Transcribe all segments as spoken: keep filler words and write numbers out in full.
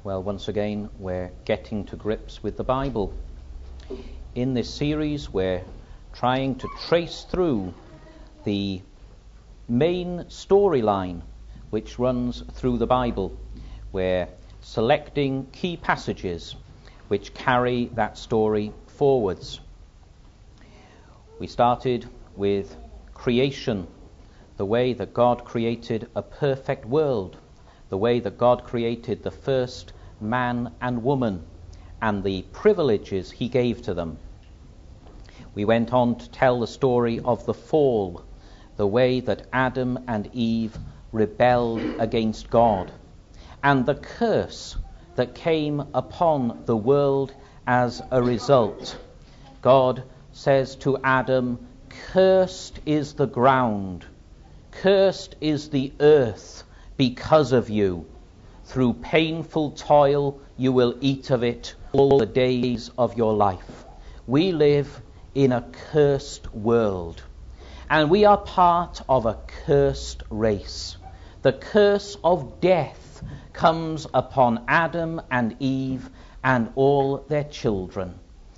Well, once again, we're getting to grips with the Bible. In this series, we're trying to trace through the main storyline which runs through the Bible. We're selecting key passages which carry that story forwards. We started with creation, the way that God created a perfect world, the way that God created the first man and woman, and the privileges he gave to them. We went on to tell the story of the fall, the way that Adam and Eve rebelled against God, and the curse that came upon the world as a result. God says to Adam, "Cursed is the ground, cursed is the earth because of you. Through painful toil you will eat of it all the days of your life." We live in a cursed world, and we are part of a cursed race. The curse of death comes upon Adam and Eve and all their children.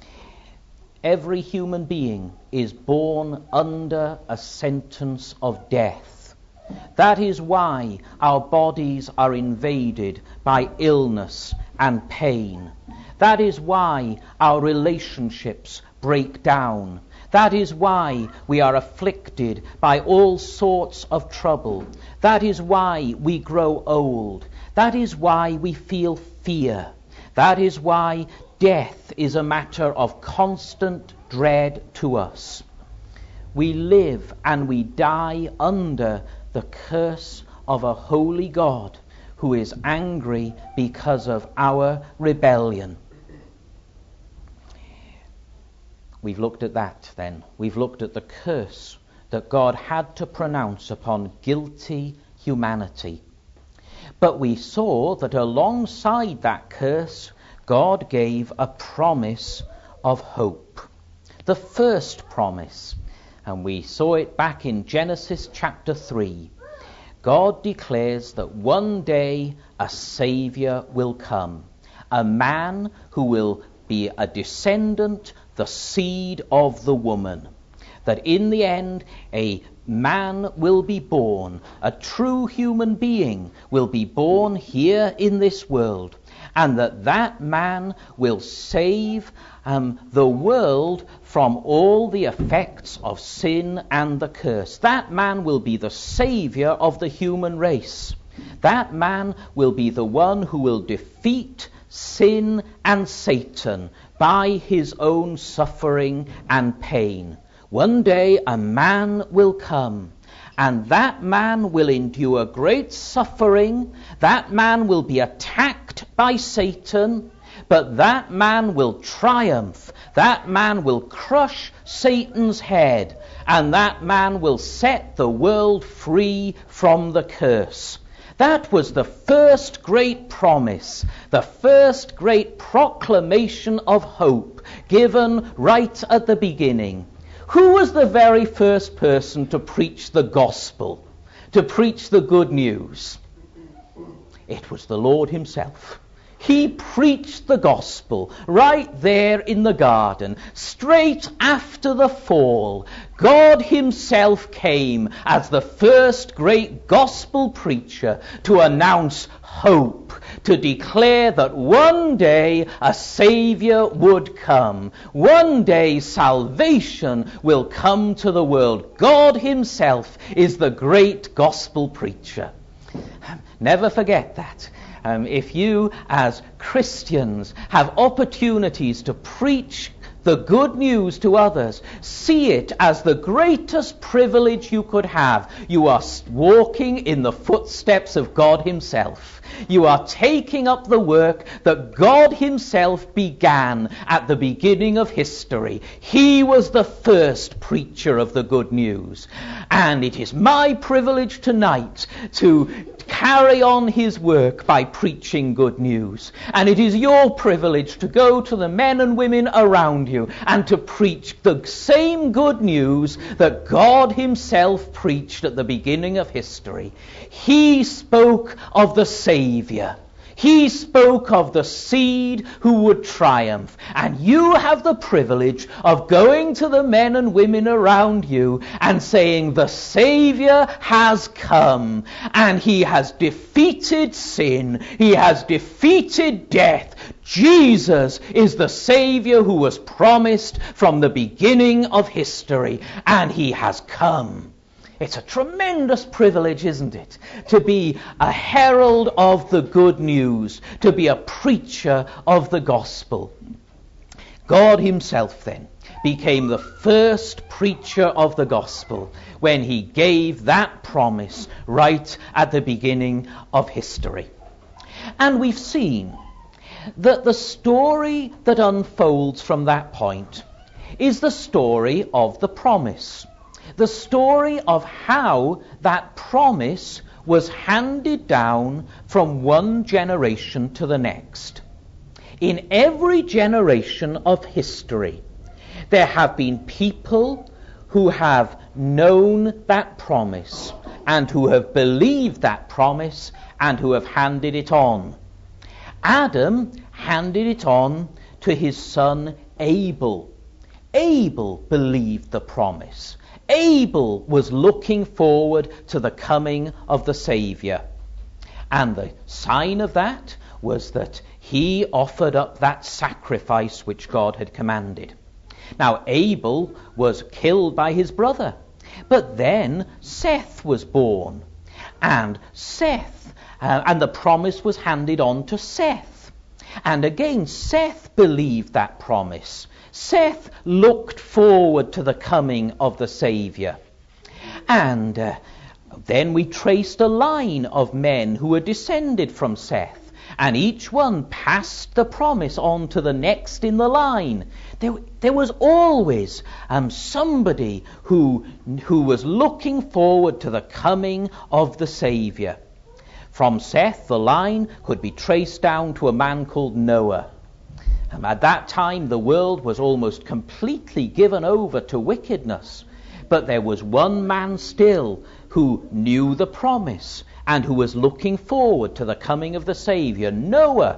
Every human being is born under a sentence of death. That is why our bodies are invaded by illness and pain. That is why our relationships break down. That is why we are afflicted by all sorts of trouble. That is why we grow old. That is why we feel fear. That is why death is a matter of constant dread to us. We live and we die under the curse of a holy God who is angry because of our rebellion. We've looked at that then. We've looked at the curse that God had to pronounce upon guilty humanity. But we saw that alongside that curse, God gave a promise of hope. The first promise. And we saw it back in Genesis chapter three. God declares that one day a Saviour will come. A man who will be a descendant, the seed of the woman. That in the end a man will be born. A true human being will be born here in this world. And that that man will save um, the world from all the effects of sin and the curse. That man will be the Saviour of the human race. That man will be the one who will defeat sin and Satan by his own suffering and pain. One day a man will come, and that man will endure great suffering. That man will be attacked by Satan, but that man will triumph. That man will crush Satan's head, and that man will set the world free from the curse. That was the first great promise, the first great proclamation of hope given right at the beginning. Who was the very first person to preach the gospel, to preach the good news? It was the Lord himself. He preached the gospel right there in the garden. Straight after the fall, God himself came as the first great gospel preacher to announce hope, to declare that one day a Saviour would come. One day salvation will come to the world. God himself is the great gospel preacher. Never forget that. Um, if you, as Christians, have opportunities to preach the good news to others, see it as the greatest privilege you could have. You are walking in the footsteps of God himself. You are taking up the work that God himself began at the beginning of history. He was the first preacher of the good news. And it is my privilege tonight to carry on his work by preaching good news. And it is your privilege to go to the men and women around you and to preach the same good news that God himself preached at the beginning of history. He spoke of the Saviour. He spoke of the seed who would triumph. And you have the privilege of going to the men and women around you and saying, the Savior has come and he has defeated sin. He has defeated death. Jesus is the Savior who was promised from the beginning of history, and he has come. It's a tremendous privilege, isn't it, to be a herald of the good news, to be a preacher of the gospel. God himself then became the first preacher of the gospel when he gave that promise right at the beginning of history. And we've seen that the story that unfolds from that point is the story of the promise. The story of how that promise was handed down from one generation to the next. In every generation of history, there have been people who have known that promise and who have believed that promise and who have handed it on. Adam handed it on to his son Abel. Abel believed the promise. Abel was looking forward to the coming of the Saviour. And the sign of that was that he offered up that sacrifice which God had commanded. Now, Abel was killed by his brother. But then Seth was born. And Seth, uh, and the promise was handed on to Seth. And again, Seth believed that promise. Seth looked forward to the coming of the Saviour. And uh, then we traced a line of men who were descended from Seth. And each one passed the promise on to the next in the line. There, there was always um, somebody who, who was looking forward to the coming of the Saviour. From Seth, the line could be traced down to a man called Noah. Um, at that time, the world was almost completely given over to wickedness. But there was one man still who knew the promise and who was looking forward to the coming of the Saviour, Noah.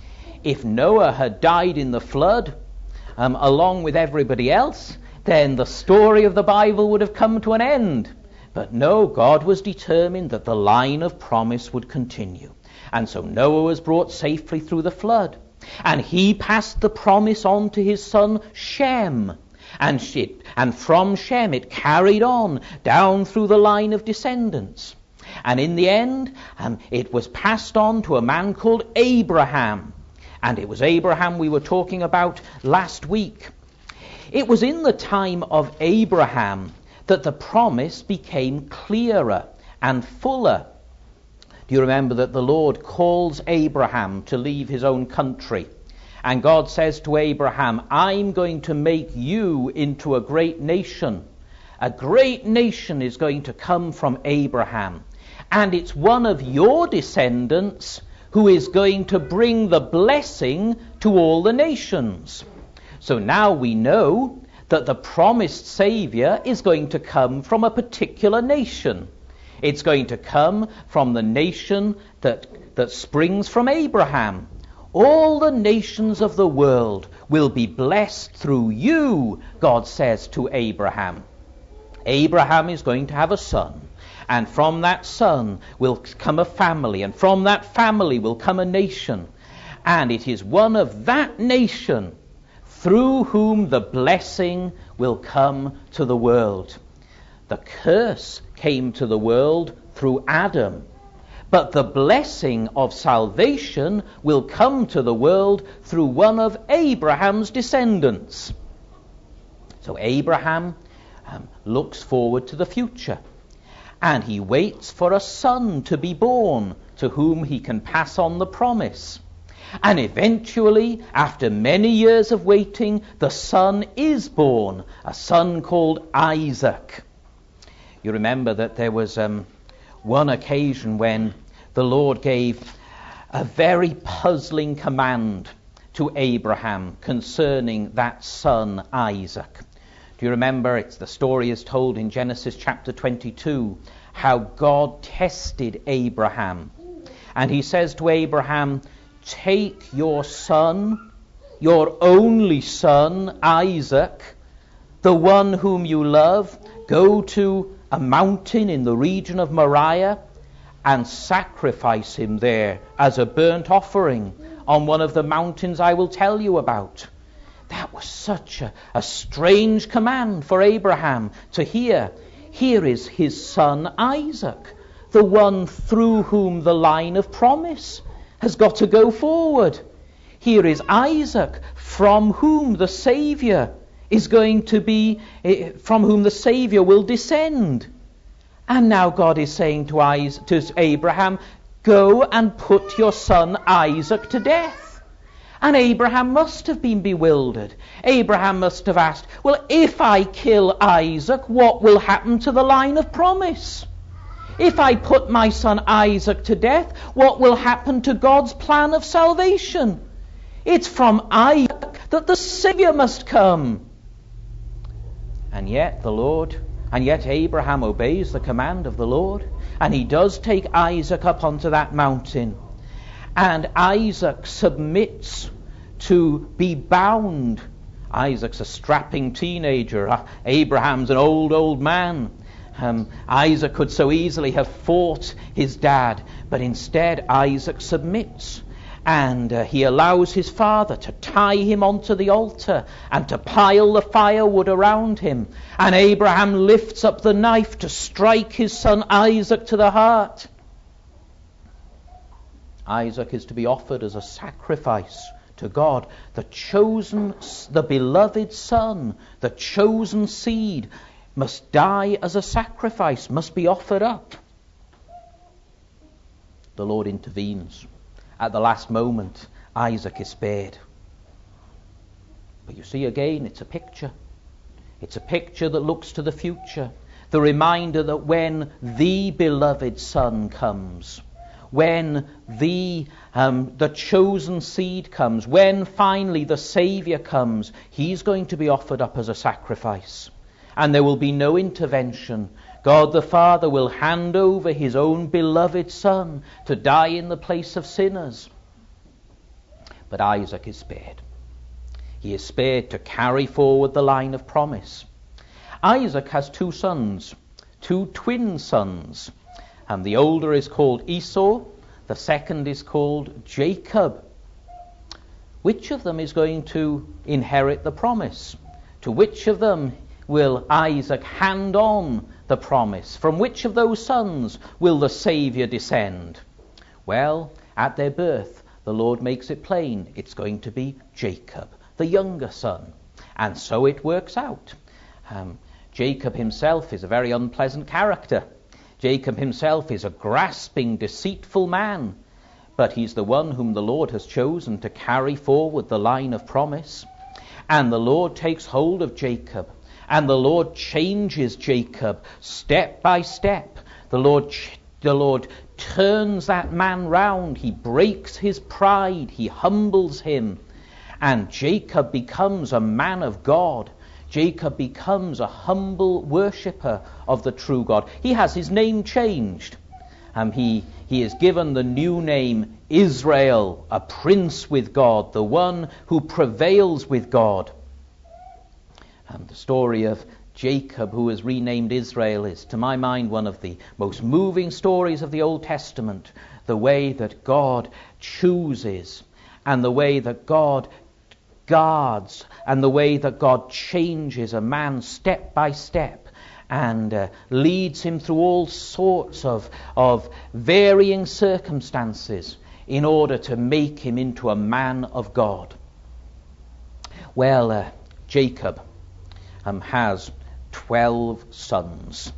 If Noah had died in the flood, um, along with everybody else, then the story of the Bible would have come to an end. But no, God was determined that the line of promise would continue. And so Noah was brought safely through the flood. And he passed the promise on to his son Shem. And, she, and from Shem it carried on down through the line of descendants. And in the end, um, it was passed on to a man called Abraham. And it was Abraham we were talking about last week. It was in the time of Abraham that the promise became clearer and fuller. Do you remember that the Lord calls Abraham to leave his own country? And God says to Abraham, I'm going to make you into a great nation. A great nation is going to come from Abraham. And it's one of your descendants who is going to bring the blessing to all the nations. So now we know that the promised Saviour is going to come from a particular nation. It's going to come from the nation that, that springs from Abraham. All the nations of the world will be blessed through you, God says to Abraham. Abraham is going to have a son. And from that son will come a family, and from that family will come a nation. And it is one of that nation through whom the blessing will come to the world. The curse came to the world through Adam, but the blessing of salvation will come to the world through one of Abraham's descendants. So Abraham um, looks forward to the future. And he waits for a son to be born to whom he can pass on the promise. And eventually, after many years of waiting, the son is born, a son called Isaac. You remember that there was um, one occasion when the Lord gave a very puzzling command to Abraham concerning that son Isaac. Do you remember? It's the story is told in Genesis chapter twenty-two, how God tested Abraham. And he says to Abraham, take your son, your only son, Isaac, the one whom you love, go to a mountain in the region of Moriah and sacrifice him there as a burnt offering on one of the mountains I will tell you about. That was such a, a strange command for Abraham to hear. Here is his son Isaac, the one through whom the line of promise has got to go forward. Here is Isaac, from whom the Saviour is going to be, from whom the Saviour will descend. And now God is saying to, Isaac, to Abraham, go and put your son Isaac to death. And Abraham must have been bewildered. Abraham must have asked, well, if I kill Isaac, what will happen to the line of promise? If I put my son Isaac to death, what will happen to God's plan of salvation? It's from Isaac that the Saviour must come. And yet the Lord, and yet Abraham obeys the command of the Lord, and he does take Isaac up onto that mountain. And Isaac submits to be bound. Isaac's a strapping teenager. Abraham's an old, old man. Um, Isaac could so easily have fought his dad, but instead Isaac submits. And uh, he allows his father to tie him onto the altar and to pile the firewood around him. And Abraham lifts up the knife to strike his son Isaac to the heart. Isaac is to be offered as a sacrifice to God. The chosen, the beloved son, the chosen seed must die as a sacrifice, must be offered up. The Lord intervenes. At the last moment, Isaac is spared. But you see, again, it's a picture. It's a picture that looks to the future. The reminder that when the beloved son comes, when the um, the chosen seed comes, when finally the Saviour comes, he's going to be offered up as a sacrifice. And there will be no intervention. God the Father will hand over his own beloved Son to die in the place of sinners. But Isaac is spared. He is spared to carry forward the line of promise. Isaac has two sons, two twin sons. And the older is called Esau, the second is called Jacob. Which of them is going to inherit the promise? To which of them will Isaac hand on the promise? From which of those sons will the Saviour descend? Well, at their birth, the Lord makes it plain. It's going to be Jacob, the younger son. And so it works out. Um, Jacob himself is a very unpleasant character. Jacob himself is a grasping, deceitful man. But he's the one whom the Lord has chosen to carry forward the line of promise. And the Lord takes hold of Jacob. And the Lord changes Jacob step by step. The Lord, the Lord turns that man round. He breaks his pride. He humbles him. And Jacob becomes a man of God. Jacob becomes a humble worshipper of the true God. He has his name changed. Um, he, he is given the new name Israel, a prince with God, the one who prevails with God. And the story of Jacob, who is renamed Israel, is, to my mind, one of the most moving stories of the Old Testament. The way that God chooses, and the way that God guards, and the way that God changes a man step by step, and uh, leads him through all sorts of, of varying circumstances in order to make him into a man of God. Well, uh, Jacob Um, has twelve sons.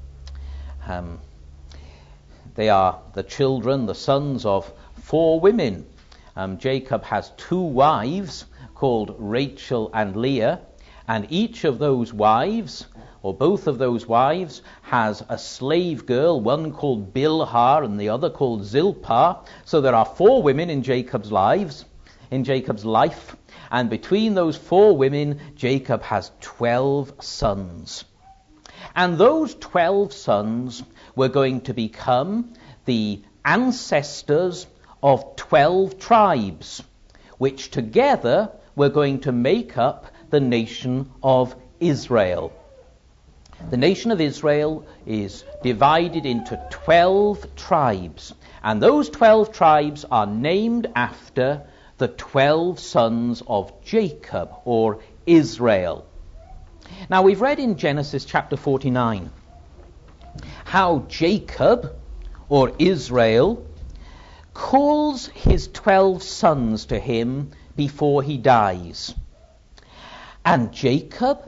Um, they are the children, the sons of four women. Um, Jacob has two wives called Rachel and Leah, and each of those wives, or both of those wives, has a slave girl, one called Bilhah and the other called Zilpah. So there are four women in Jacob's lives, in Jacob's life. And between those four women, Jacob has twelve sons. And those twelve sons were going to become the ancestors of twelve tribes, which together were going to make up the nation of Israel. The nation of Israel is divided into twelve tribes, and those twelve tribes are named after the twelve sons of Jacob, or Israel. Now, we've read in Genesis chapter forty-nine how Jacob, or Israel, calls his twelve sons to him before he dies. And Jacob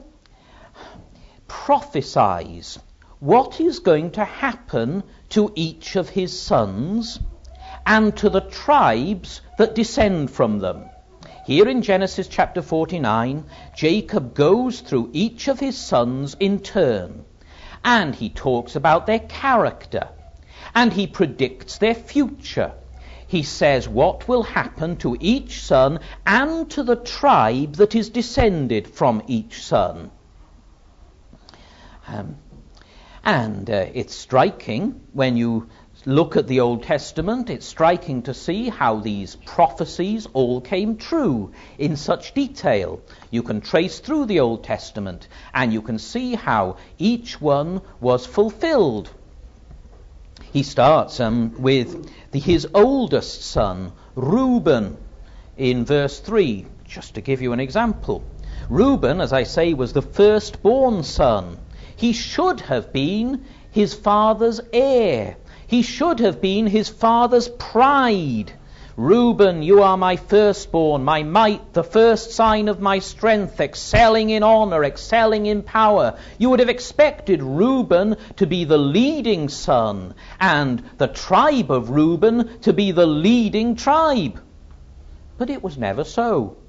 prophesies what is going to happen to each of his sons and to the tribes that descend from them. Here in Genesis chapter forty-nine, Jacob goes through each of his sons in turn, and he talks about their character, and he predicts their future. He says what will happen to each son and to the tribe that is descended from each son. Um, and uh, it's striking when you look at the Old Testament, it's striking to see how these prophecies all came true in such detail. You can trace through the Old Testament and you can see how each one was fulfilled. He starts um, with the, his oldest son, Reuben, in verse three, just to give you an example. Reuben, as I say, was the firstborn son. He should have been his father's heir. He should have been his father's pride. Reuben, you are my firstborn, my might, the first sign of my strength, excelling in honor, excelling in power. You would have expected Reuben to be the leading son and the tribe of Reuben to be the leading tribe. But it was never so.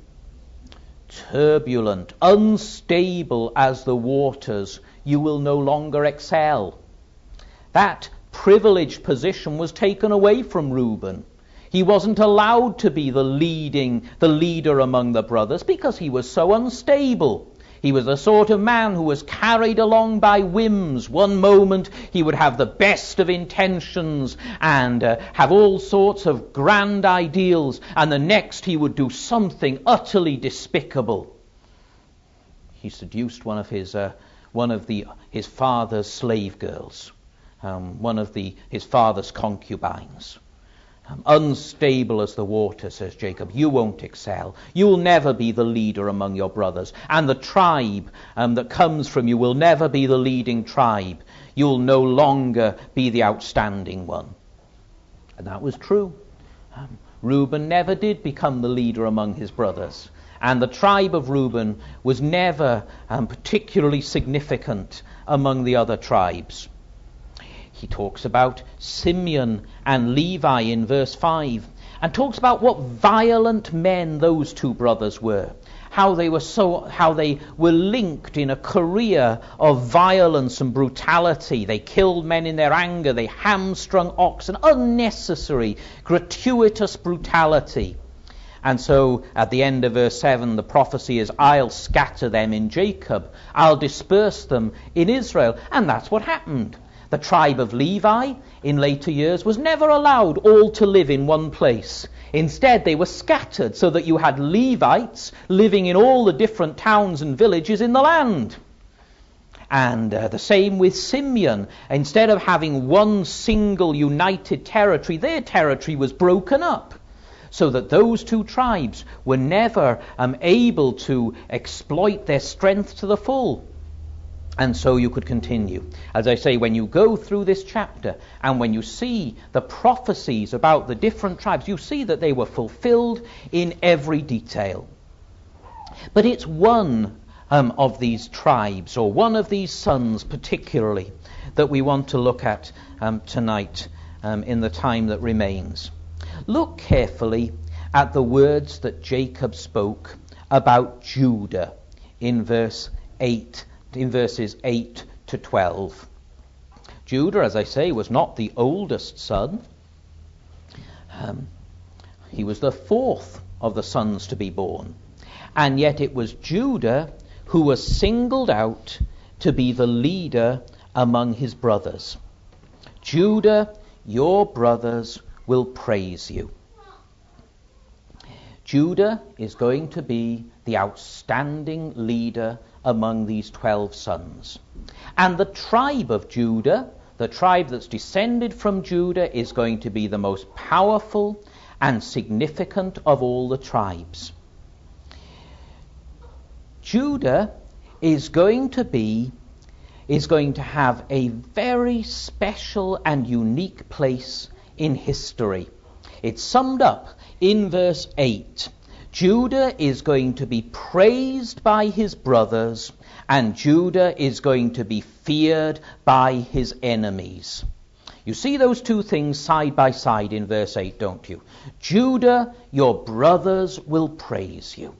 Turbulent, unstable as the waters, you will no longer excel. That privileged position was taken away from Reuben. He wasn't allowed to be the leading, the leader among the brothers because he was so unstable. He was the sort of man who was carried along by whims. One moment he would have the best of intentions and uh, have all sorts of grand ideals, and the next he would do something utterly despicable. He seduced one of his uh, one of the his father's slave girls, um, one of the his father's concubines. Um, unstable as the water, says Jacob. You won't excel. You'll never be the leader among your brothers. And the tribe um, that comes from you will never be the leading tribe. You'll no longer be the outstanding one. And that was true. Um, Reuben never did become the leader among his brothers. And the tribe of Reuben was never um, particularly significant among the other tribes. He talks about Simeon and Levi in verse five, and talks about what violent men those two brothers were, how they were so how they were linked in a career of violence and brutality. They killed men in their anger, they hamstrung oxen, unnecessary, gratuitous brutality. And so at the end of verse seven, the prophecy is, I'll scatter them in Jacob, I'll disperse them in Israel. And that's what happened. The tribe of Levi in later years was never allowed all to live in one place. Instead, they were scattered so that you had Levites living in all the different towns and villages in the land. And uh, the same with Simeon. Instead of having one single united territory, their territory was broken up, so that those two tribes were never um, able to exploit their strength to the full. And so you could continue. As I say, when you go through this chapter and when you see the prophecies about the different tribes, you see that they were fulfilled in every detail. But it's one um, of these tribes, or one of these sons particularly, that we want to look at um, tonight um, in the time that remains. Look carefully at the words that Jacob spoke about Judah in verse eight. In verses eight to twelve. Judah, as I say, was not the oldest son. Um, he was the fourth of the sons to be born. And yet it was Judah who was singled out to be the leader among his brothers. Judah, your brothers will praise you. Judah is going to be the outstanding leader among these twelve sons. And the tribe of Judah, the tribe that's descended from Judah, is going to be the most powerful and significant of all the tribes. Judah is going to be, is going to have a very special and unique place in history. It's summed up in verse eight. Judah is going to be praised by his brothers, and Judah is going to be feared by his enemies. You see those two things side by side in verse eight, don't you? Judah, your brothers will praise you.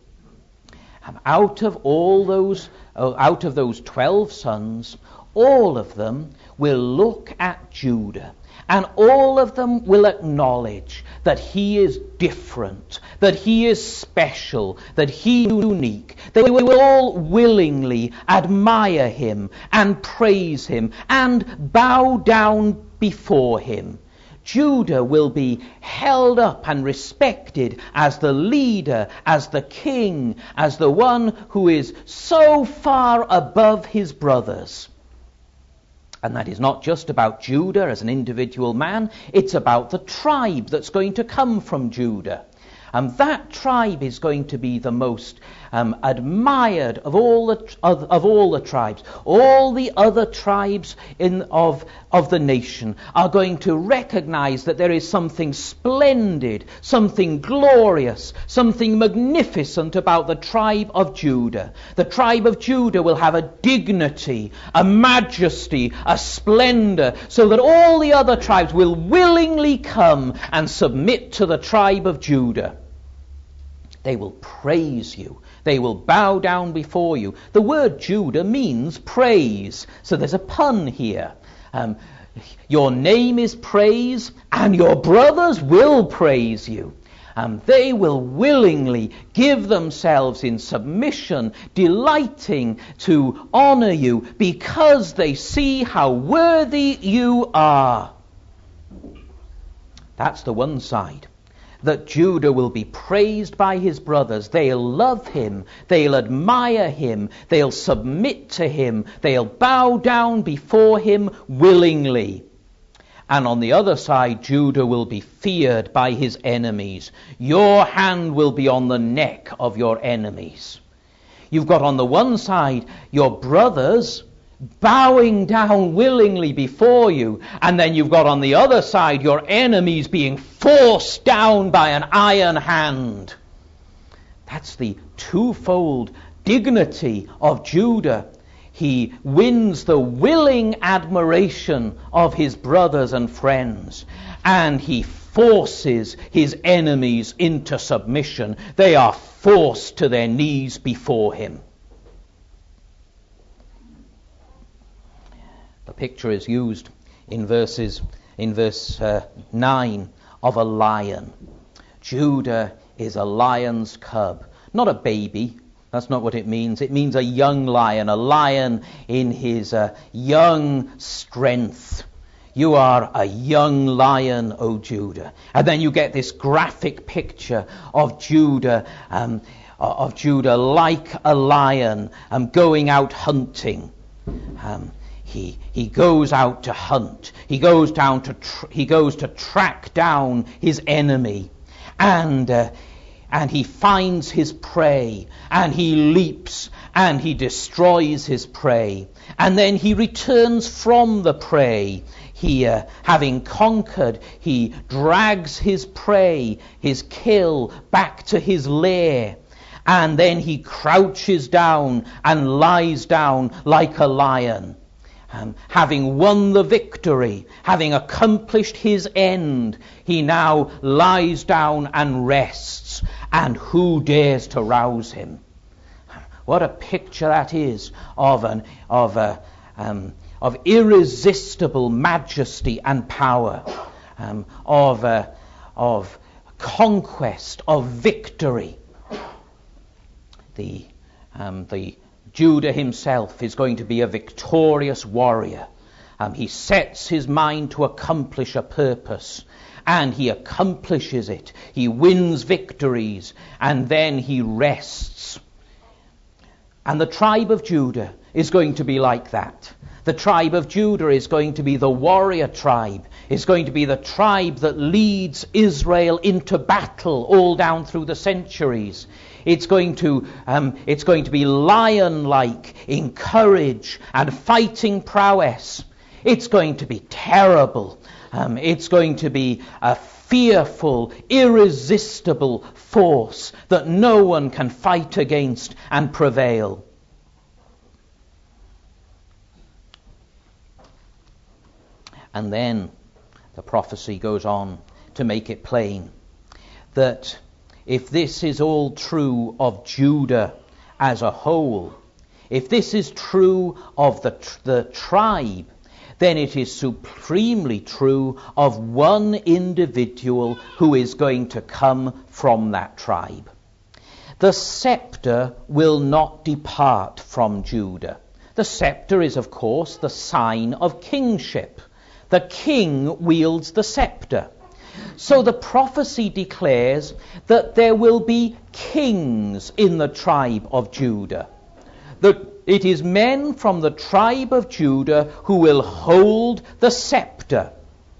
And out of all those, uh, out of those twelve sons, all of them will look at Judah. And all of them will acknowledge that he is different, that he is special, that he is unique. They will all willingly admire him and praise him and bow down before him. Judah will be held up and respected as the leader, as the king, as the one who is so far above his brothers. And that is not just about Judah as an individual man, it's about the tribe that's going to come from Judah. And that tribe is going to be the most um, admired of all the of, of all the tribes. All the other tribes in of of the nation are going to recognize that there is something splendid, something glorious, something magnificent about the tribe of Judah. The tribe of Judah will have a dignity, a majesty, a splendor, so that all the other tribes will willingly come and submit to the tribe of Judah. They will praise you. They will bow down before you. The word Judah means praise. So there's a pun here. Um, your name is praise, and your brothers will praise you. And they will willingly give themselves in submission, delighting to honor you, because they see how worthy you are. That's the one side. That Judah will be praised by his brothers. They'll love him. They'll admire him. They'll submit to him. They'll bow down before him willingly. And on the other side, Judah will be feared by his enemies. Your hand will be on the neck of your enemies. You've got on the one side your brothers bowing down willingly before you, and then you've got on the other side your enemies being forced down by an iron hand. That's the twofold dignity of Judah. He wins the willing admiration of his brothers and friends, and he forces his enemies into submission. They are forced to their knees before him. The picture is used in verses in verse uh, nine of a lion. Judah is a lion's cub, not a baby. That's not what it means. It means a young lion, a lion in his uh, young strength. You are a young lion, O Judah. And then you get this graphic picture of Judah, um, of Judah like a lion, um, going out hunting. Um, He he goes out to hunt. He goes down to tr- he goes to track down his enemy, and uh, and he finds his prey, and he leaps and he destroys his prey, and then he returns from the prey. He, uh, having conquered, he drags his prey, his kill, back to his lair. And then he crouches down and lies down like a lion. Um, having won the victory, having accomplished his end, he now lies down and rests. And who dares to rouse him? What a picture that is of an of a um, of irresistible majesty and power, um, of uh, of conquest, of victory. The um, the Judah himself is going to be a victorious warrior. Um, he sets his mind to accomplish a purpose, and he accomplishes it. He wins victories, and then he rests. And the tribe of Judah is going to be like that. The tribe of Judah is going to be the warrior tribe. It's going to be the tribe that leads Israel into battle all down through the centuries. It's going to, um, it's going to be lion-like in courage and fighting prowess. It's going to be terrible. Um, it's going to be a fearful, irresistible force that no one can fight against and prevail. And then the prophecy goes on to make it plain that if this is all true of Judah as a whole, if this is true of the, the tribe, then it is supremely true of one individual who is going to come from that tribe. The scepter will not depart from Judah. The scepter is, of course, the sign of kingship. The king wields the scepter. So the prophecy declares that there will be kings in the tribe of Judah. That it is men from the tribe of Judah who will hold the scepter.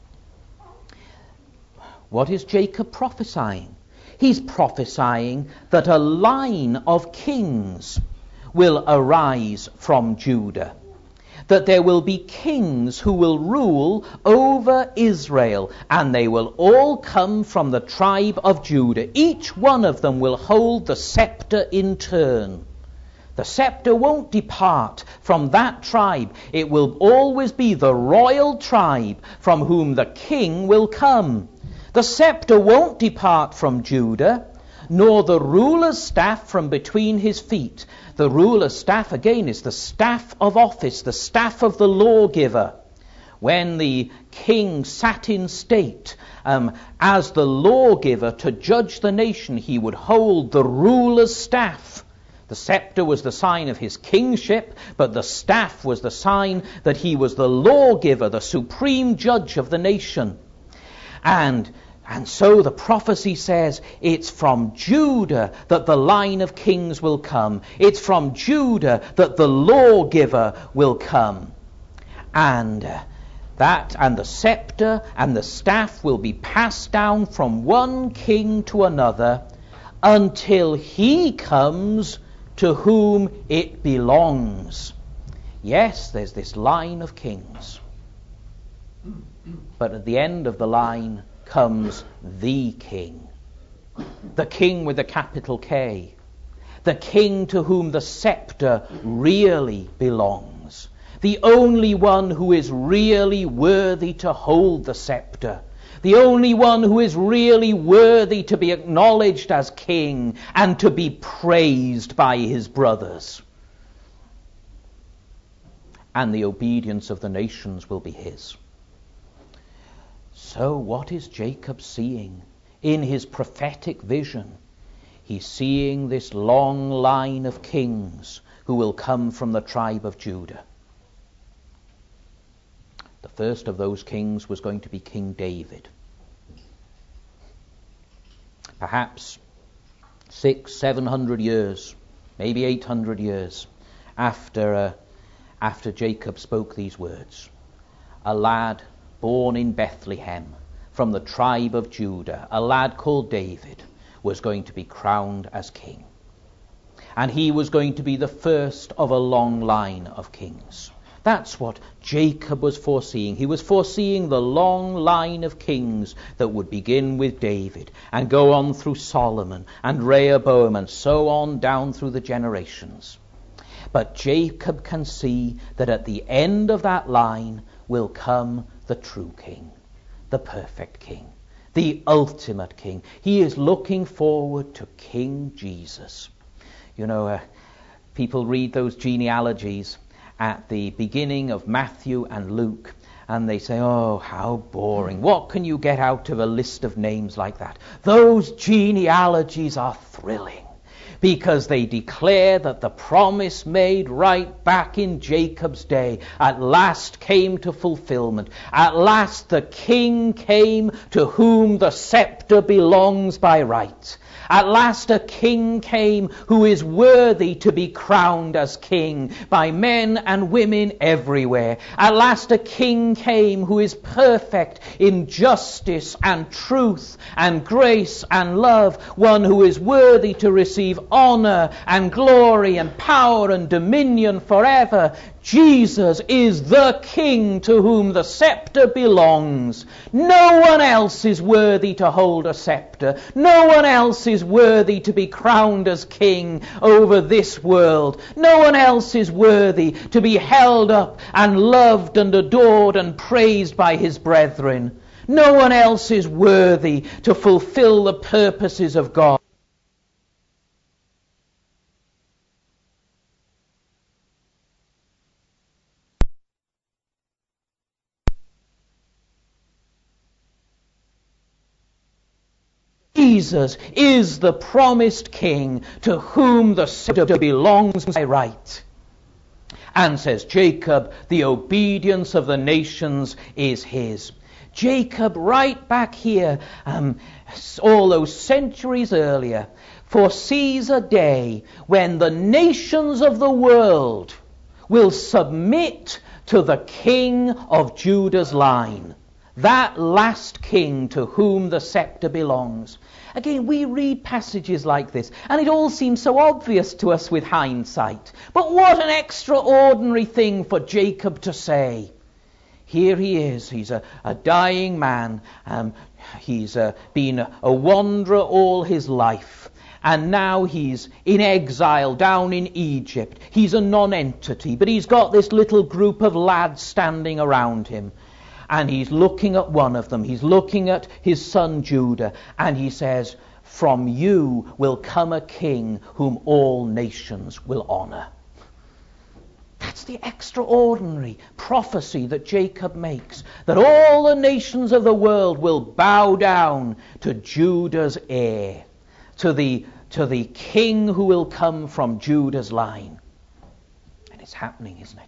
What is Jacob prophesying? He's prophesying that a line of kings will arise from Judah. That there will be kings who will rule over Israel, and they will all come from the tribe of Judah. Each one of them will hold the scepter in turn. The scepter won't depart from that tribe. It will always be the royal tribe from whom the king will come. The scepter won't depart from Judah, nor the ruler's staff from between his feet. The ruler's staff, again, is the staff of office, the staff of the lawgiver. When the king sat in state um, as the lawgiver to judge the nation, he would hold the ruler's staff. The scepter was the sign of his kingship, but the staff was the sign that he was the lawgiver, the supreme judge of the nation. And And so the prophecy says it's from Judah that the line of kings will come. It's from Judah that the lawgiver will come. And uh, that and the scepter and the staff will be passed down from one king to another until he comes to whom it belongs. Yes, there's this line of kings. But at the end of the line comes the king. The king with a capital K. The king to whom the scepter really belongs. The only one who is really worthy to hold the scepter. The only one who is really worthy to be acknowledged as king and to be praised by his brothers. And the obedience of the nations will be his. So what is Jacob seeing in his prophetic vision? He's seeing this long line of kings who will come from the tribe of Judah. The first of those kings was going to be King David. Perhaps six, seven hundred years, maybe eight hundred years after, uh, after Jacob spoke these words. A lad born in Bethlehem from the tribe of Judah, a lad called David, was going to be crowned as king. And he was going to be the first of a long line of kings. That's what Jacob was foreseeing. He was foreseeing the long line of kings that would begin with David and go on through Solomon and Rehoboam and so on down through the generations. But Jacob can see that at the end of that line will come the true king, the perfect king, the ultimate king. He is looking forward to King Jesus. You know, uh, people read those genealogies at the beginning of Matthew and Luke, and they say, oh, how boring. What can you get out of a list of names like that? Those genealogies are thrilling, because they declare that the promise made right back in Jacob's day at last came to fulfillment. At last the king came to whom the scepter belongs by right. At last a king came who is worthy to be crowned as king by men and women everywhere. At last a king came who is perfect in justice and truth and grace and love, one who is worthy to receive honor and glory and power and dominion forever. Jesus is the King to whom the scepter belongs. No one else is worthy to hold a scepter. No one else is worthy to be crowned as king over this world. No one else is worthy to be held up and loved and adored and praised by his brethren. No one else is worthy to fulfill the purposes of God. Jesus is the promised king to whom the scepter belongs by right. And says Jacob, the obedience of the nations is his. Jacob, right back here, um, all those centuries earlier, foresees a day when the nations of the world will submit to the king of Judah's line. That last king to whom the scepter belongs. Again, we read passages like this, and it all seems so obvious to us with hindsight. But what an extraordinary thing for Jacob to say. Here he is, he's a, a dying man, um, he's uh, been a, a wanderer all his life, and now he's in exile down in Egypt. He's a non-entity, but he's got this little group of lads standing around him. And he's looking at one of them. He's looking at his son Judah. And he says, "From you will come a king whom all nations will honor." That's the extraordinary prophecy that Jacob makes. That all the nations of the world will bow down to Judah's heir. To the, to the king who will come from Judah's line. And it's happening, isn't it?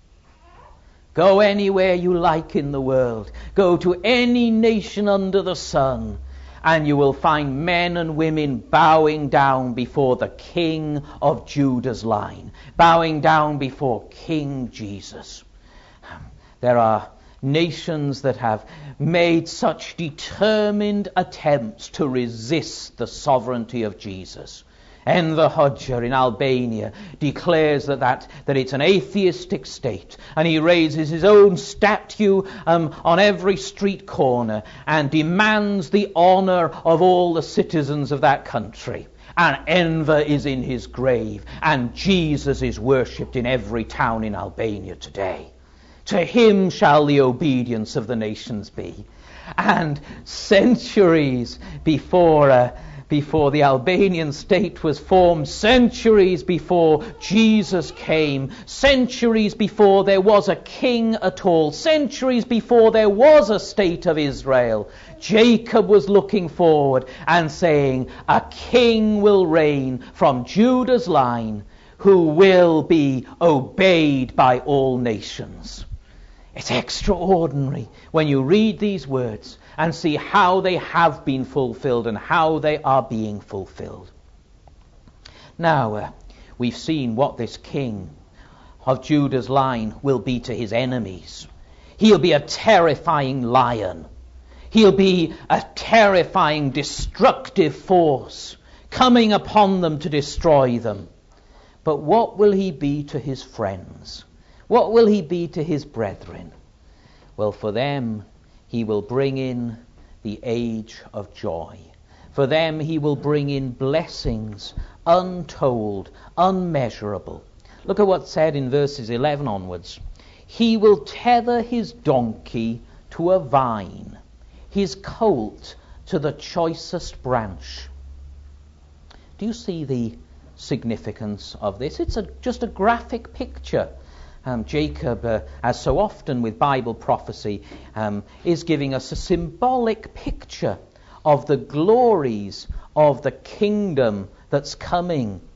Go anywhere you like in the world. Go to any nation under the sun, and you will find men and women bowing down before the King of Judah's line, bowing down before King Jesus. There are nations that have made such determined attempts to resist the sovereignty of Jesus. Enver Hoxha in Albania declares that, that, that it's an atheistic state, and he raises his own statue um, on every street corner and demands the honor of all the citizens of that country. And Enver is in his grave, and Jesus is worshipped in every town in Albania today. To him shall the obedience of the nations be. And centuries before uh, Before the Albanian state was formed, centuries before Jesus came, centuries before there was a king at all, centuries before there was a state of Israel, Jacob was looking forward and saying, a king will reign from Judah's line who will be obeyed by all nations. It's extraordinary when you read these words and see how they have been fulfilled and how they are being fulfilled. Now, uh, we've seen what this king of Judah's line will be to his enemies. He'll be a terrifying lion. He'll be a terrifying, destructive force coming upon them to destroy them. But what will he be to his friends? What will he be to his brethren? Well, for them, he will bring in the age of joy. For them he will bring in blessings untold, unmeasurable. Look at what's said in verses eleven onwards. He will tether his donkey to a vine, his colt to the choicest branch. Do you see the significance of this? It's a, just a graphic picture. Um, Jacob, uh, as so often with Bible prophecy, um, is giving us a symbolic picture of the glories of the kingdom that's coming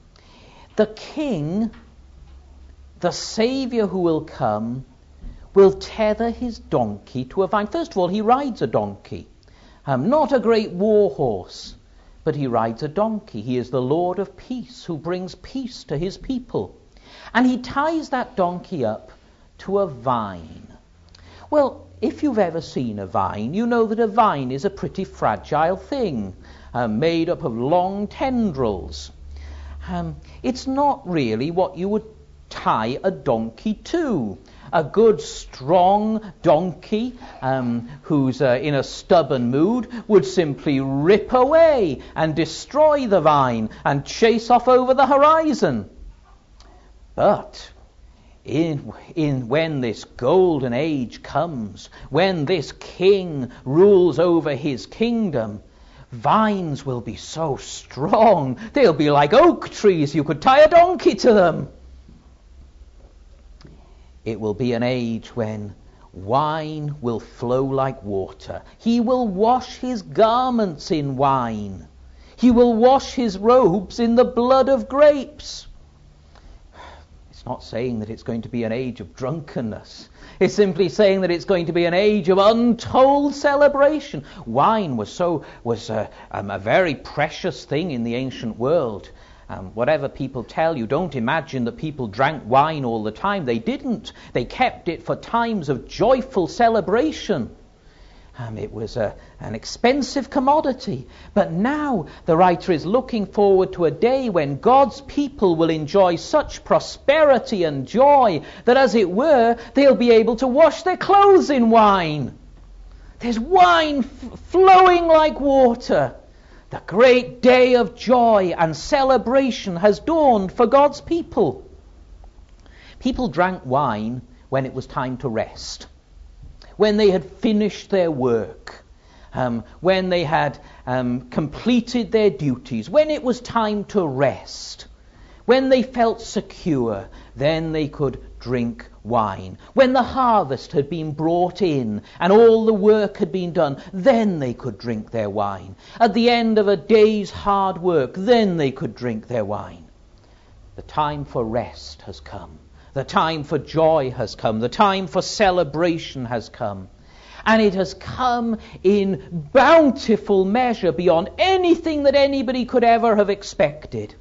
The king, the Saviour who will come, will tether his donkey to a vine. First of all, he rides a donkey. Um, not a great war horse, but he rides a donkey. He is the Lord of peace who brings peace to his people. And he ties that donkey up to a vine. Well, if you've ever seen a vine, you know that a vine is a pretty fragile thing, uh, made up of long tendrils. Um, it's not really what you would tie a donkey to. A good, strong donkey um, who's uh, in a stubborn mood would simply rip away and destroy the vine and chase off over the horizon. But in, in when this golden age comes, when this king rules over his kingdom, vines will be so strong, they'll be like oak trees. You could tie a donkey to them. It will be an age when wine will flow like water. He will wash his garments in wine. He will wash his robes in the blood of grapes. It's not saying that it's going to be an age of drunkenness. It's simply saying that it's going to be an age of untold celebration. Wine was so was a, um, a very precious thing in the ancient world. Um, whatever people tell you, don't imagine that people drank wine all the time. They didn't. They kept it for times of joyful celebration. Um, it was a, an expensive commodity. But now the writer is looking forward to a day when God's people will enjoy such prosperity and joy that, as it were, they'll be able to wash their clothes in wine. There's wine f- flowing like water. The great day of joy and celebration has dawned for God's people. People drank wine when it was time to rest, when they had finished their work, um, when they had um, completed their duties, when it was time to rest, when they felt secure, then they could drink wine. When the harvest had been brought in and all the work had been done, then they could drink their wine. At the end of a day's hard work, then they could drink their wine. The time for rest has come. The time for joy has come. The time for celebration has come. And it has come in bountiful measure beyond anything that anybody could ever have expected.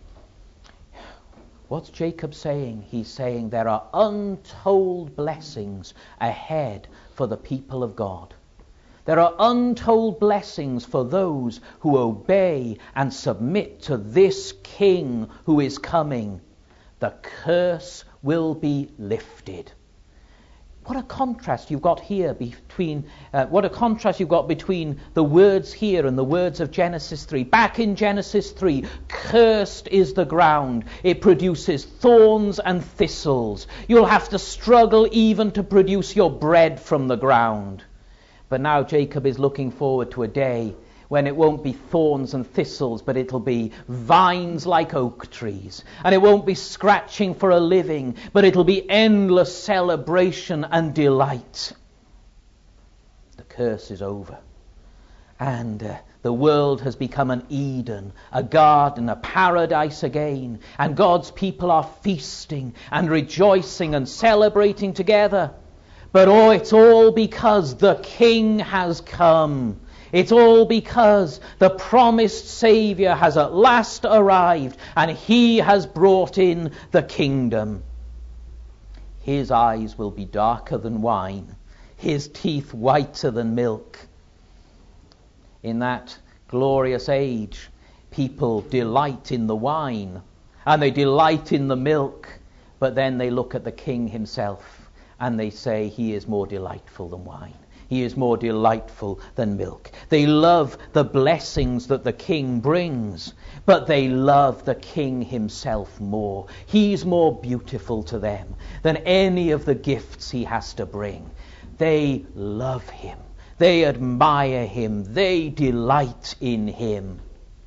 What's Jacob saying? He's saying there are untold blessings ahead for the people of God. There are untold blessings for those who obey and submit to this king who is coming. The curse will be lifted. What a contrast you've got here between, uh, what a contrast you've got between the words here and the words of Genesis three. Back in Genesis three, cursed is the ground. It produces thorns and thistles. You'll have to struggle even to produce your bread from the ground. But now Jacob is looking forward to a day when it won't be thorns and thistles, but it'll be vines like oak trees. And it won't be scratching for a living, but it'll be endless celebration and delight. The curse is over. And uh, the world has become an Eden, a garden, a paradise again. And God's people are feasting and rejoicing and celebrating together. But oh, it's all because the King has come. It's all because the promised Saviour has at last arrived and he has brought in the kingdom. His eyes will be darker than wine, his teeth whiter than milk. In that glorious age, people delight in the wine and they delight in the milk, but then they look at the King himself and they say he is more delightful than wine. He is more delightful than milk. They love the blessings that the King brings, but they love the King himself more. He's more beautiful to them than any of the gifts he has to bring. They love him. They admire him. They delight in him.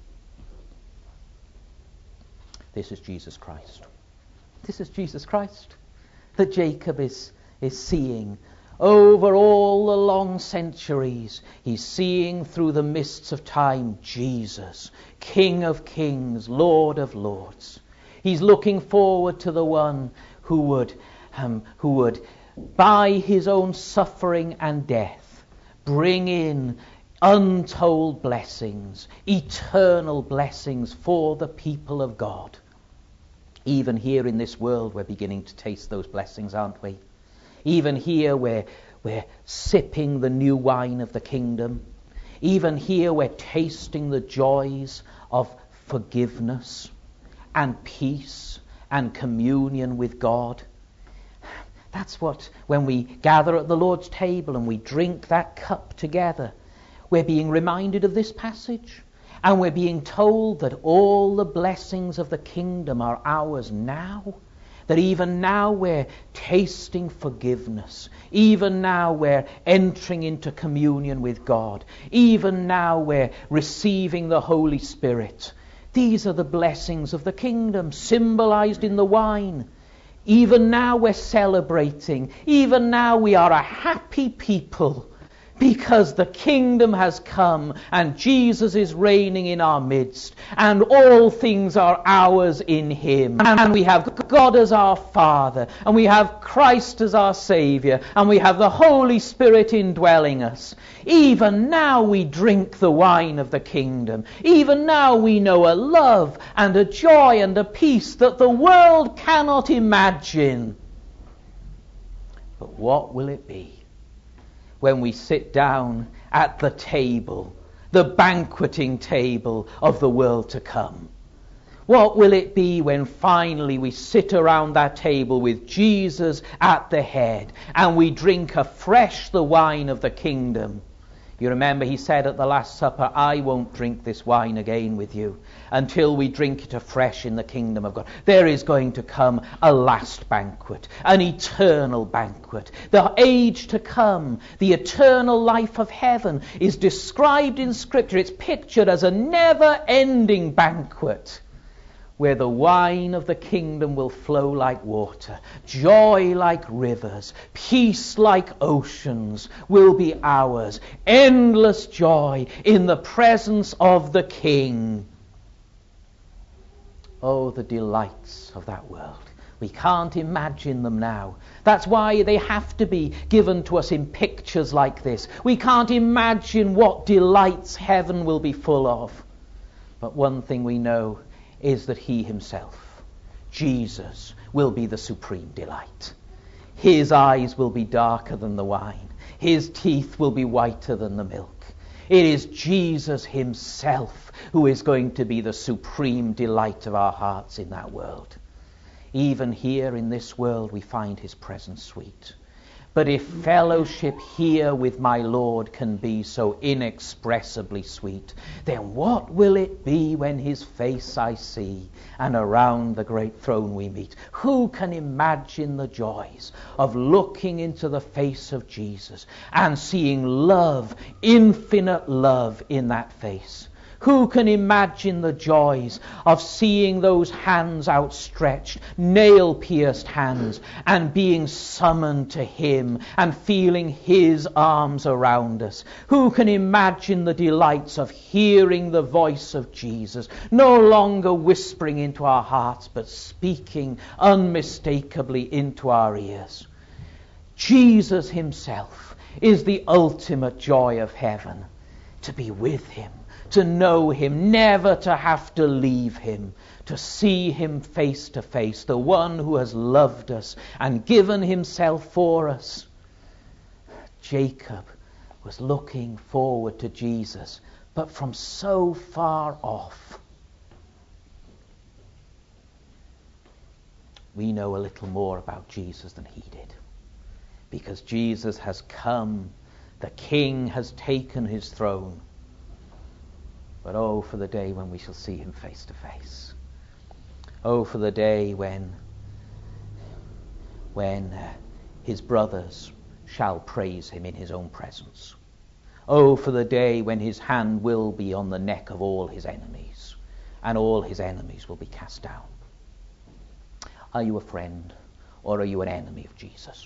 This is Jesus Christ. This is Jesus Christ that Jacob is, is seeing. Over all the long centuries, he's seeing through the mists of time Jesus, King of kings, Lord of lords. He's looking forward to the one who would, um, who would, by his own suffering and death, bring in untold blessings, eternal blessings for the people of God. Even here in this world, we're beginning to taste those blessings, aren't we? Even here, we're, we're sipping the new wine of the kingdom. Even here, we're tasting the joys of forgiveness and peace and communion with God. That's what, when we gather at the Lord's table and we drink that cup together, we're being reminded of this passage. And we're being told that all the blessings of the kingdom are ours now. That even now we're tasting forgiveness. Even now we're entering into communion with God. Even now we're receiving the Holy Spirit. These are the blessings of the kingdom, symbolized in the wine. Even now we're celebrating. Even now we are a happy people, because the kingdom has come and Jesus is reigning in our midst, and all things are ours in him. And we have God as our Father, and we have Christ as our Saviour, and we have the Holy Spirit indwelling us. Even now we drink the wine of the kingdom. Even now we know a love and a joy and a peace that the world cannot imagine. But what will it be when we sit down at the table, the banqueting table of the world to come? What will it be when finally we sit around that table with Jesus at the head and we drink afresh the wine of the kingdom? You remember he said at the Last Supper, I won't drink this wine again with you until we drink it afresh in the kingdom of God. There is going to come a last banquet, an eternal banquet. The age to come, the eternal life of heaven, is described in Scripture. It's pictured as a never-ending banquet, where the wine of the kingdom will flow like water, joy like rivers, peace like oceans will be ours, endless joy in the presence of the King. Oh, the delights of that world. We can't imagine them now. That's why they have to be given to us in pictures like this. We can't imagine what delights heaven will be full of. But one thing we know is that he himself, Jesus, will be the supreme delight. His eyes will be darker than the wine. His teeth will be whiter than the milk. It is Jesus himself who is going to be the supreme delight of our hearts in that world. Even here in this world we find his presence sweet. But if fellowship here with my Lord can be so inexpressibly sweet, then what will it be when his face I see and around the great throne we meet? Who can imagine the joys of looking into the face of Jesus and seeing love, infinite love in that face? Who can imagine the joys of seeing those hands outstretched, nail-pierced hands, and being summoned to him and feeling his arms around us? Who can imagine the delights of hearing the voice of Jesus, no longer whispering into our hearts, but speaking unmistakably into our ears? Jesus himself is the ultimate joy of heaven, to be with him, to know him, never to have to leave him, to see him face to face, the one who has loved us and given himself for us. Jacob was looking forward to Jesus, but from so far off. We know a little more about Jesus than he did, because Jesus has come, the King has taken his throne. But oh, for the day when we shall see him face to face. Oh, for the day when, when uh, his brothers shall praise him in his own presence. Oh, for the day when his hand will be on the neck of all his enemies, and all his enemies will be cast down. Are you a friend, or are you an enemy of Jesus?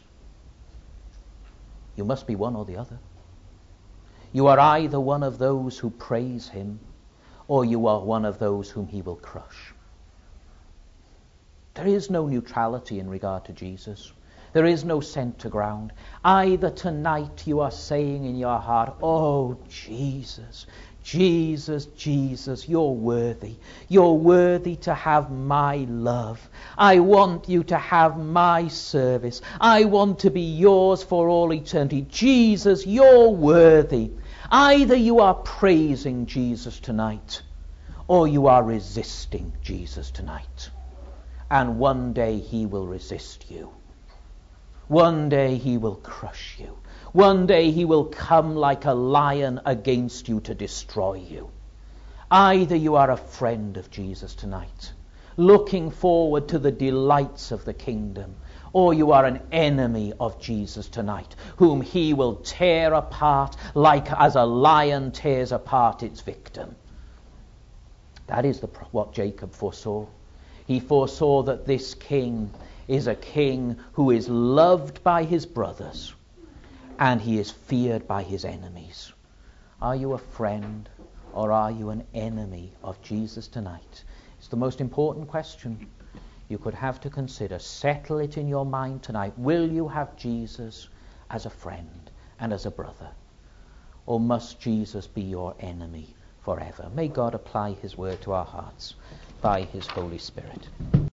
You must be one or the other. You are either one of those who praise him, or you are one of those whom he will crush. There is no neutrality in regard to Jesus. There is no centre ground. Either tonight you are saying in your heart, oh, Jesus, Jesus, Jesus, you're worthy. You're worthy to have my love. I want you to have my service. I want to be yours for all eternity. Jesus, you're worthy. Either you are praising Jesus tonight, or you are resisting Jesus tonight. And one day he will resist you. One day he will crush you. One day he will come like a lion against you to destroy you. Either you are a friend of Jesus tonight, looking forward to the delights of the kingdom, or you are an enemy of Jesus tonight, whom he will tear apart like as a lion tears apart its victim. That is the, what Jacob foresaw. He foresaw that this king is a king who is loved by his brothers, and he is feared by his enemies. Are you a friend, or are you an enemy of Jesus tonight? It's the most important question you could have to consider. Settle it in your mind tonight. Will you have Jesus as a friend and as a brother? Or must Jesus be your enemy forever? May God apply his word to our hearts by his Holy Spirit.